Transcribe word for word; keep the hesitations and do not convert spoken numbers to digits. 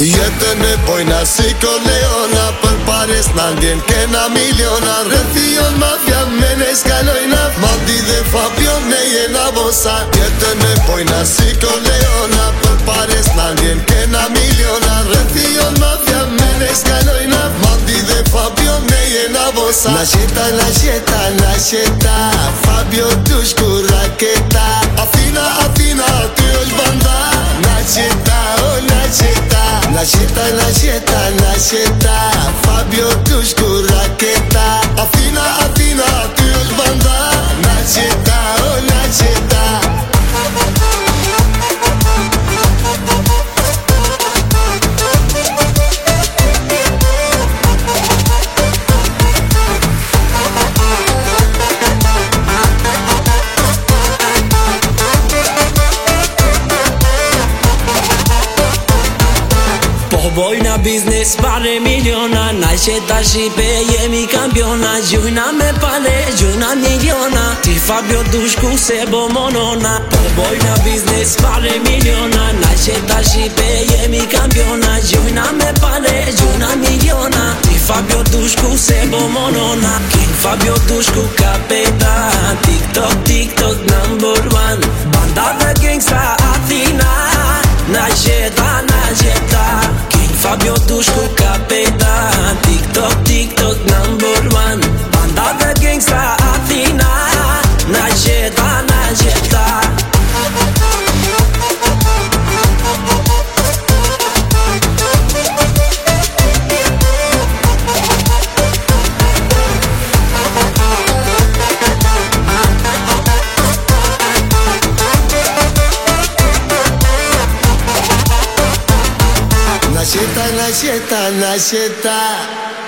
Jetën e bojna si Corleona, për pares na ndjen kena miliona. Rëthion mafja me ne skalojna, Mandi dhe Fabion ne jena bosa. Jetën e bojna si Corleona, për pares na ndjen kena miliona. Rëthion mafja me ne skalojna, Mandi dhe Fabion ne jena bosa. Na qeta, na qeta, na qeta, Fabio Dushku raketa. Afina, Afina, ty është banda. Na qeta, o na qeta, na qeta, na qeta, na qeta, Fabio Dushku raketa. Afina, Afina, ty është banda. Na qeta, o na qeta. Bojna biznes pare miliona, na qeta Shqipe jemi kampiona. Gjujna me pare, gjujna miliona, ti Fabio Dushku se bo monona. Po bojna biznes pare miliona, na qeta Shqipe jemi kampiona. Gjujna me pare, gjujna miliona, ti Fabio Dushku se bo monona. King Fabio Dushku kapetan, TikTok, TikTok number one. Banda dhe gangsta Athina, na qeta, na qeta. Fabio Dushku kapetan, TikTok, TikTok number one. Banda dhe gangsta Athina, na qeta, na qeta. Na qeta, na qeta, na qeta.